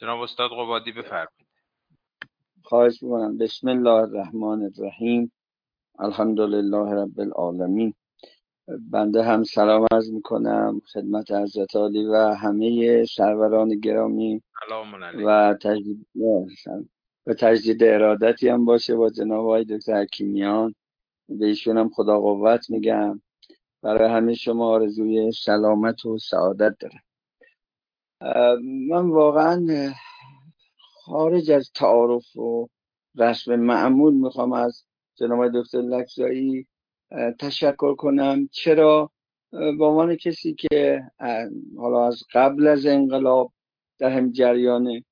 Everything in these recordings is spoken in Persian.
جناب استاد قبادی بفرمایید. خواهش می‌کنم. بسم الله الرحمن الرحیم. الحمدلله رب العالمین. بنده هم سلام عرض میکنم خدمت حضرت عالی و همه سروران گرامی سلام علیکم. و تجدید ارادتی هم باشه با جناب آقای دکتر حکیمیان. به ایشون هم خدا قوت میگم. برای همه شما آرزوی سلامت و سعادت دارم. من واقعا خارج از تعارف و رسم معمول میخوام از جناب دکتر لکزایی تشکر کنم. چرا؟ به عنوان کسی که حالا از قبل از انقلاب در هم جریان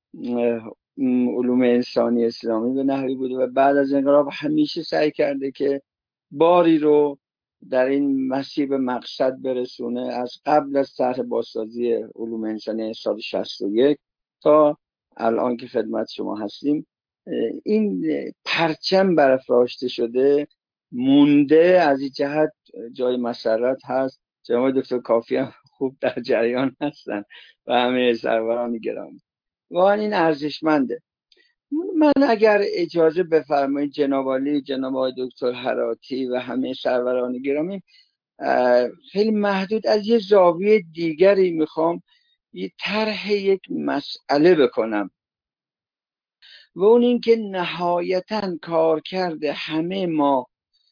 علوم انسانی اسلامی به نحوی بوده و بعد از انقلاب همیشه سعی کرده که باری رو در این مسیر به مقصد برسونه. از قبل از طرح بازسازی علوم انسانی سال 61 تا الان که خدمت شما هستیم این پرچم برافراشته شده، مونده. از این جهت جای مسرت هست. جناب دکتر کافی هم خوب در جریان هستن و همه سروران گرامی. واقعا این ارزشمنده. من اگر اجازه بفرمایید جناب عالی، جناب آقای دکتر هراتی و همه سروران گرامی، خیلی محدود از یه زاویه دیگری میخوام یه طرح یک مسئله بکنم و اون این که نهایتاً کار کرده همه ما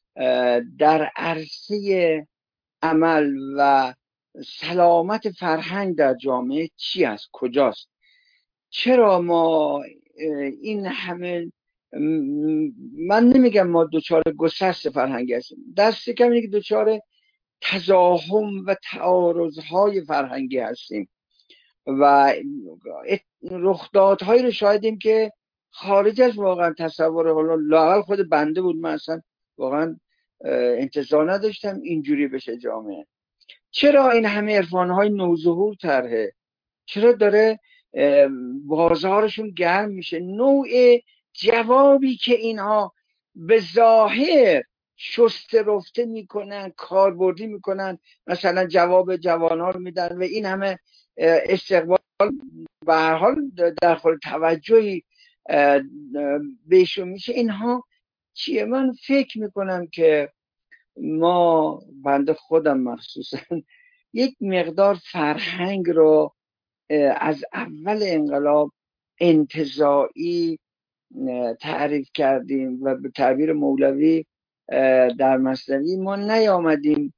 در عرصه عمل و سلامت فرهنگ در جامعه چی است؟ کجاست؟ چرا ما این همه، من نمیگم ما دوچار گسست فرهنگی هستیم، دست کم اینه که دوچار تزاحم و تعارضهای فرهنگی هستیم و رخدادهایی رو شاهدیم که خارج از واقعا تصور حالا لااقل خود بنده بود. من اصلا واقعا انتظار نداشتم اینجوری بشه جامعه. چرا این همه عرفانهای نوظهور طرحه؟ چرا داره بازارشون گرم میشه؟ نوع جوابی که اینها به ظاهر شسته رفته میکنن، کاربردی میکنن، مثلا جواب جوانها رو میدن و این همه استقبال به هر حال در خور توجهی بهشون میشه، اینها چیه؟ من فکر میکنم که ما، بنده خودم مخصوصا، یک مقدار فرهنگ رو از اول انقلاب انتزاعی تعریف کردیم و به تعبیر مولوی در مثنوی ما نیامدیم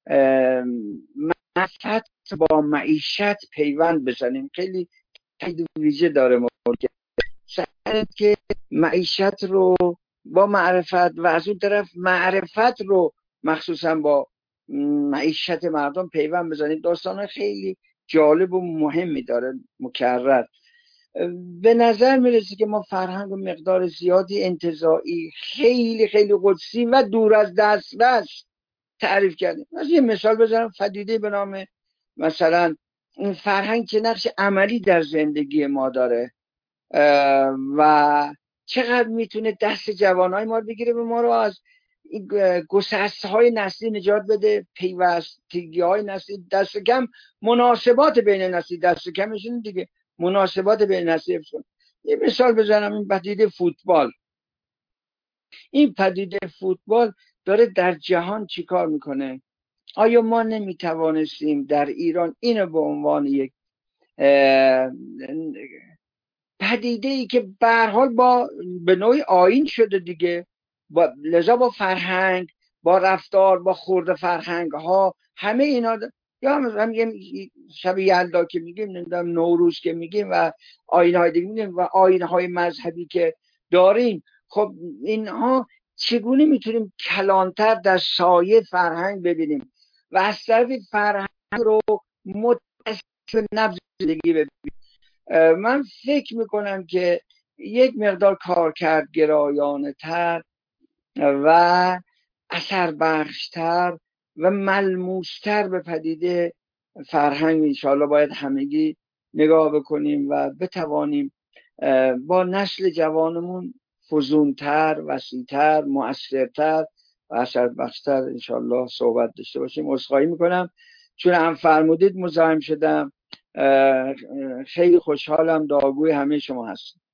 معرفت با معیشت پیوند بزنیم. خیلی تاکید ویژه داره مولوی که معیشت رو با معرفت و از اون طرف معرفت رو مخصوصا با معیشت مردم پیوند بزنیم. داستان خیلی جالب و مهمی داره مکرر. به نظر میرسه که ما فرهنگ و مقدار زیادی انتزاعی، خیلی خیلی قدسی و دور از دسترس تعریف کردیم. از یه مثال بزنم، پدیده به نام مثلا این فرهنگ که نقش عملی در زندگی ما داره و چقدر میتونه دست جوانای ما رو بگیره و ما رو از گسسته‌های نسلی نجات بده، پیوستگی‌های نسلی، دست کم مناسبات بین نسلی، دست کمشون دیگه مناسبات بین نسلی افزون. یه مثال بزنم، این پدیده فوتبال. این پدیده فوتبال داره در جهان چیکار میکنه؟ آیا ما نمیتوانستیم در ایران اینو به عنوان یک پدیده ای که به هر حال به نوعی آیین شده دیگه، لذا با فرهنگ، با رفتار، با خورده فرهنگ ها، همه اینا یا هم شب یلدا که میگیم، نمیدونم نوروز که میگیم و آیین های دیگه میگیم و آیین های مذهبی که داریم، خب اینها چگونه میتونیم کلانتر در سایه فرهنگ ببینیم و از طرف فرهنگ رو متأثر نبض زندگی ببینیم. من فکر میکنم که یک مقدار کارکردگرایانه تر و اثر بخشتر و ملموستر به پدیده فرهنگ انشاءالله باید همگی نگاه بکنیم و بتوانیم با نسل جوانمون فزونتر، وسیعتر، مؤثرتر و اثر بخشتر انشاءالله صحبت داشته باشیم. عذرخواهی میکنم چون هم فرمودید مزاحم شدم. خیلی خوشحالم دعاگوی همه شما هستم.